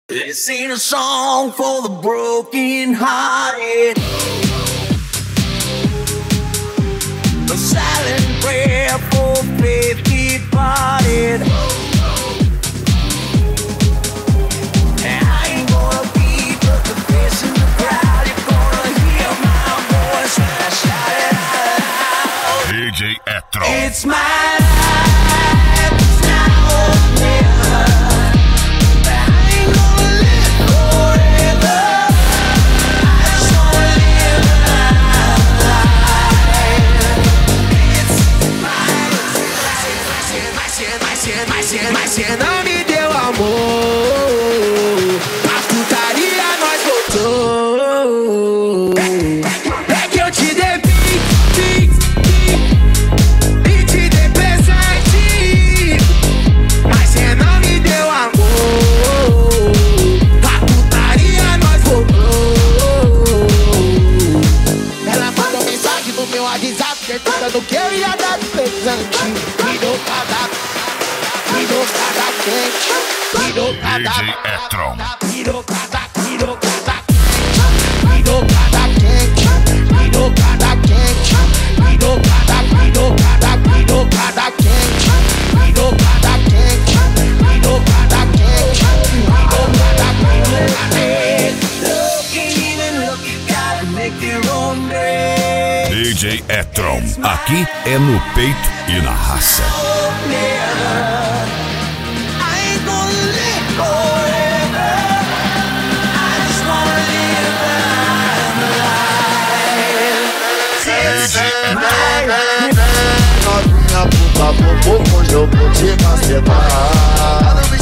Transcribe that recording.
This ain't a song for the broken hearted. A silent prayer for faith departed. And I ain't gonna be but the face in the crowd. You're gonna hear my voice when I shout it out. DJ Etron. It's my life, it's now or never. Mas cê não me deu amor, a putaria nós voltou. É que eu te dei e te dei presente, mas cê não me deu amor, a putaria nós voltou. Ela mandou mensagem no meu WhatsApp perguntando que eu ia dar de presente. Me dou cada quente, DJ Etron. pirocada quente, pirocada quente, pirocada quente, pirocada quente, pirocada quente, pirocada quente. Looking even look, you gotta make your own grave. DJ Etron. Aqui é no peito e na raça. Novinha, por favor, hoje eu vou te macetar.